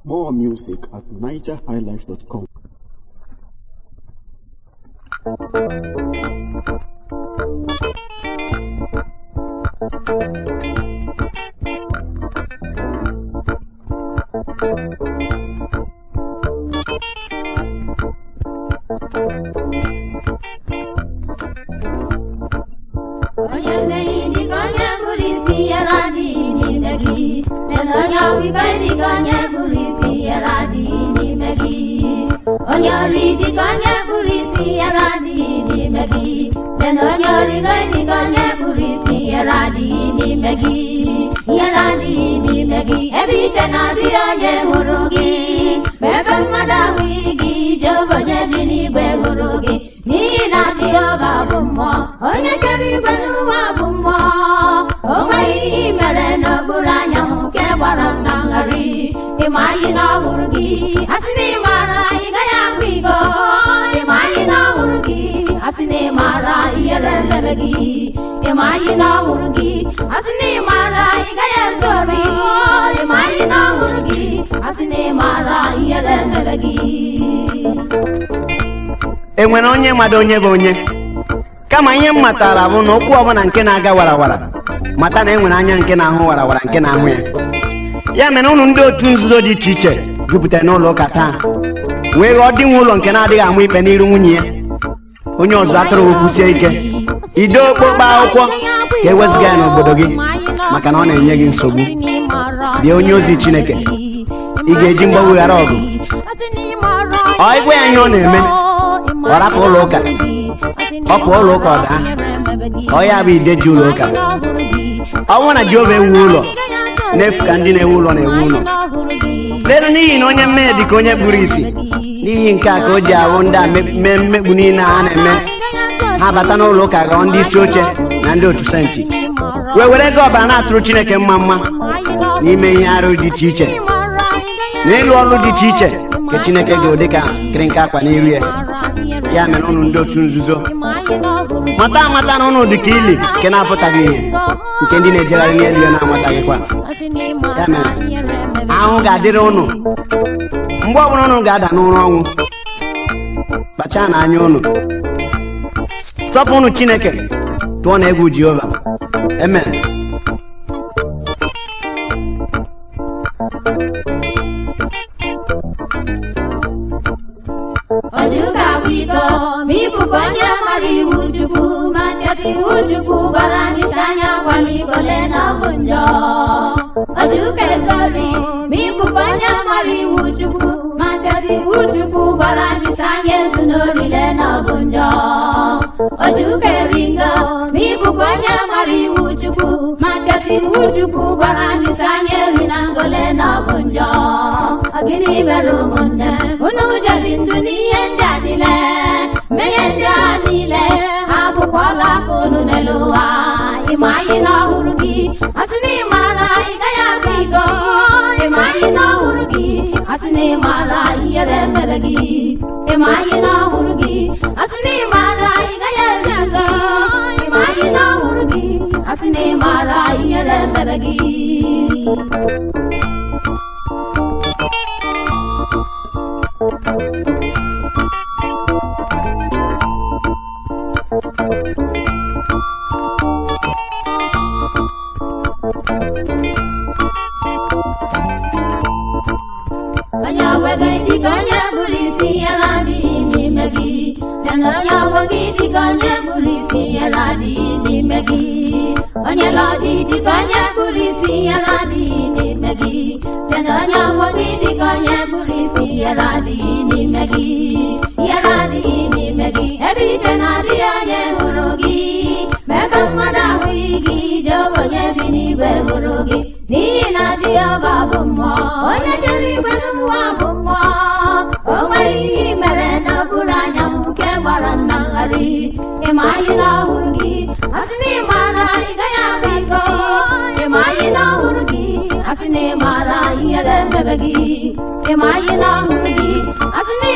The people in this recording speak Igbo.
More music at nigerhighlife.com. Enwere onye mmadụ onye bụ onye kama ihe m matara bụ na okwu ọbụla nke na-aga warawara mata na enwere anya nke na-ahụ warawara nke na-ahụ ya mere ụnụ ndị otu nzuzo dị iche iche jupụtara n'ụlọ ụka taa wee ghọọ dị nwe ụlọ nke na-adịghị amụ ikpe n'iru nwunye ya onye ọzọ atụrụ okwusie ike ide okpokpo akwụkwọ ka ewezụga ya n'obodo gị maka na ọ na-enye gị nsogbu. Bịa onye ozi Chineke, ị ga-eji mgbanwe ghara ọgụ ọ ịgwa ya ihe ọ na-eme ọ rapụ ụlọ ụka ọ pụọ ụlọ ụka ọ daa ọ ya bụ ideji ụlọ ụka. Ọ bụrụ na Jehova ewu ụlọ n'efu ka ndị na-ewu ụlọ na-ewu ụlọ leru n'ihi na onye mmehie dị ka onye kpuru isi n'ihi nke a ka o ji ahụ ndị a mee mmegbu niile a na-eme ha bata n'ụlọ ụka ghọọ ndị isi oche na ndị otu senti wee were ego ọbara na-atụrụ Chineke mma mma n'ime ihe arụ dị iche iche na ịlụ ọrụ dị iche iche ka Chineke ga-ụdị ka nkịrịnka akwa n'iru ya. Ya mere ụnụ ndị otu nzuzo mata amata na ụnụ dị ka ili nke na-apụtaghị ihe nke ndị na-ejegharị n'elu ya na-amataghịkwa. Ya mere ahụ ga-adịrị ụnụ mgbe ọbụla ụnụ ga-ada n'ụra ọnwụ. Kpachaa na anya ụnụ, tọpụ ụnụ Chineke, tụọ na egwu Jehova. Amen. Asine mara yere mebegi, emayi na hurgi, asine